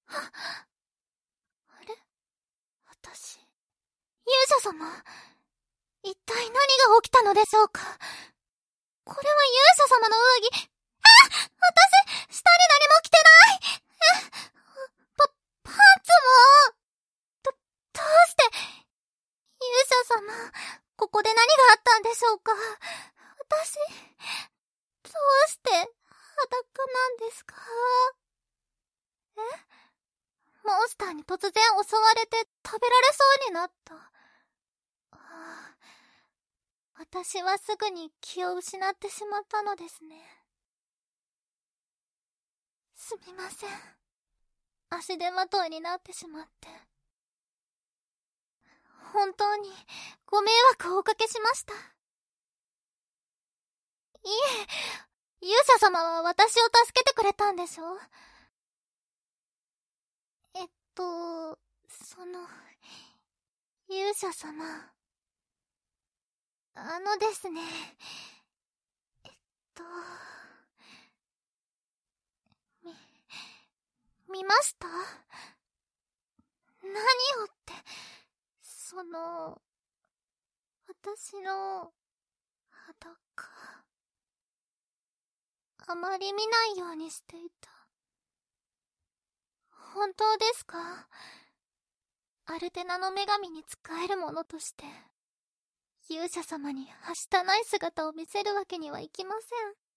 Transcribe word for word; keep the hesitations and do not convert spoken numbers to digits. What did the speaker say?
あれ？私、勇者様、一体何が起きたのでしょうか？これは勇者様の上着。あ！私、下に何も着てない！え、パ、パンツも…ど、どうして…勇者様、ここで何があったんでしょうか？私、どうして裸なんですか？え？モンスターに突然襲われて食べられそうになった。ああ、私はすぐに気を失ってしまったのですね。すみません。足手まといになってしまって。本当にご迷惑をおかけしました。いえ、勇者様は私を助けてくれたんでしょ？えっと、その、勇者様。あのですね、えっと、み、見ました？何をって、その、私の裸。あまり見ないようにしていた。本当ですか？アルテナの女神に仕える者として、勇者様にはしたない姿を見せるわけにはいきません。